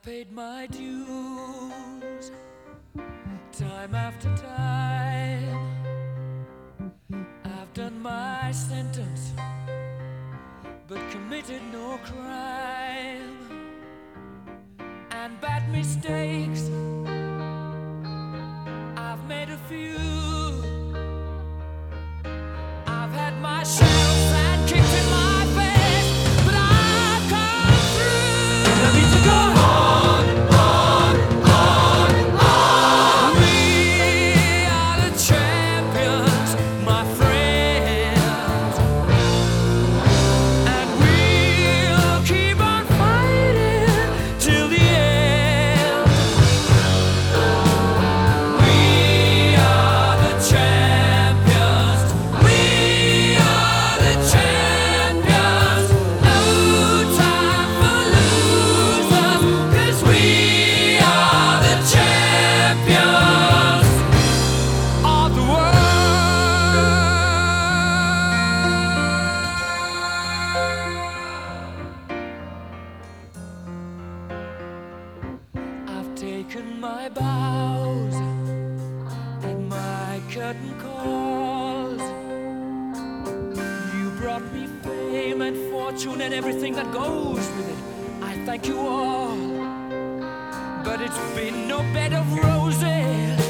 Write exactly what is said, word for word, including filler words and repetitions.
paid my dues time after time. I've done my sentence but committed no crime. And bad mistakes, I've made a few. I've had my share of sand kicked in my face, but I've come through. I need to go on, on, on, on. We are the champions, my friends, and we'll keep on fighting till the end. We are the champions. We are the champions. No time for losers, 'cause we are the champions of the world. I've taken my bows and my curtain calls. You brought me fame and fortune and everything that goes with it. I thank you all, but it's been no bed of roses.